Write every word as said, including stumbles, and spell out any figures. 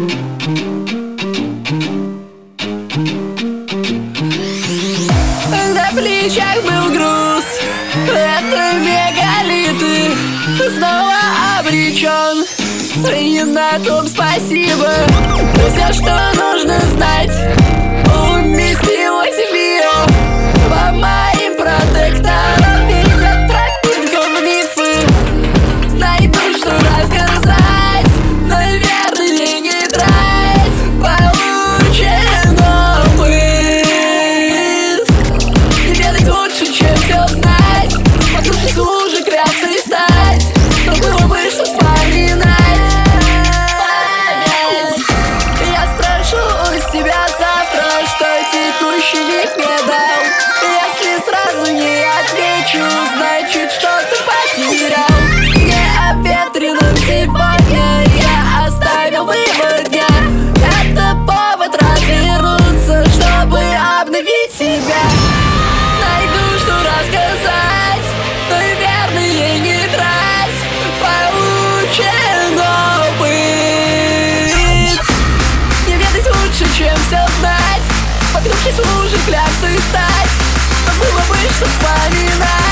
На плечах был груз, это мегалиты. Снова обречен, и на том спасибо. Все, что нужно знать, уместило себе. По моим протекторам ведет тропинка в мифы. Найду, что рассказать, наверное, не трать получен опыт. Не ведать лучше, чем все знать, послушать лучше, клятся и стать, что было бы, что вспоминать. Память. Я спрошу у себя завтра, что текущий миг мне дал. Если сразу не отвечу, значит, что-то потерял. Необветренным сегодня я оставил выбор дня. Это повод развернуться, чтобы обновить себя. Найду, что рассказать, наверное, не трать получен опыт. Не ведать лучше, чем все знать, подгрувшись лужи, клясться и стать, но было бы, что вспоминать.